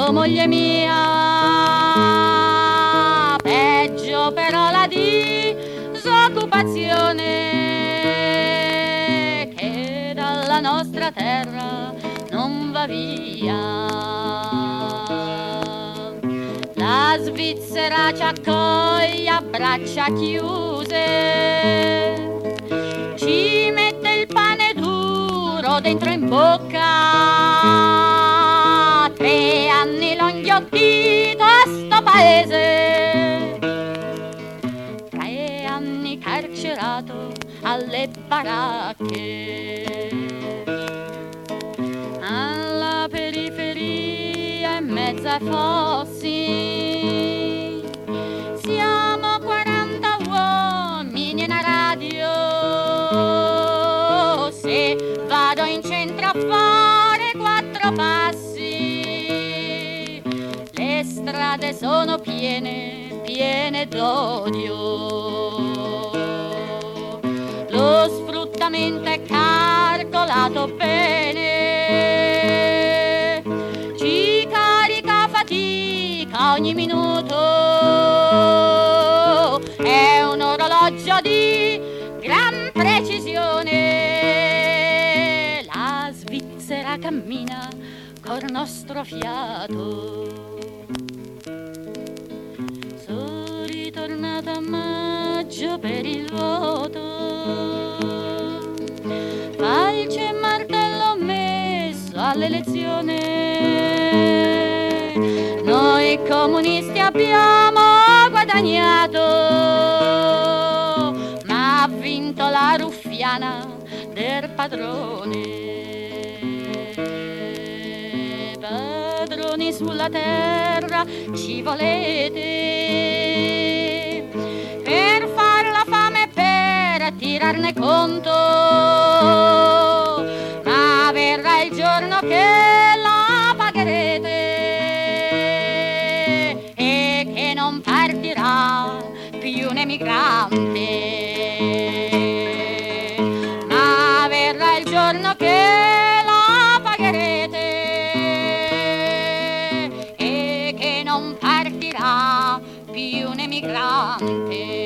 oh moglie mia, peggio però la disoccupazione che dalla nostra terra non va via. La Svizzera ci accoglie a braccia chiuse, ci mette il pane duro dentro in bocca. 3 anni l'ho inghiottito a sto paese, 3 anni carcerato alle baracche. Alla periferia in mezzo ai fossi siamo 40 uomini in una radio. Se vado in centro a fare 4 passi, le strade sono piene, piene d'odio. Lo sfruttamento è calcolato bene, ci carica fatica ogni minuto, è un orologio di gran precisione. La Svizzera cammina col nostro fiato. Sono ritornata a maggio per il voto, falce e martello messo all'elezione. Noi comunisti abbiamo guadagnato, ma ha vinto la ruffiana del padrone. Padroni sulla terra ci volete per far la fame e per tirarne conto, ma verrà il giorno che la pagherete e che non partirà più un emigrante. Ma verrà il giorno che la pagherete e che non partirà più un emigrante.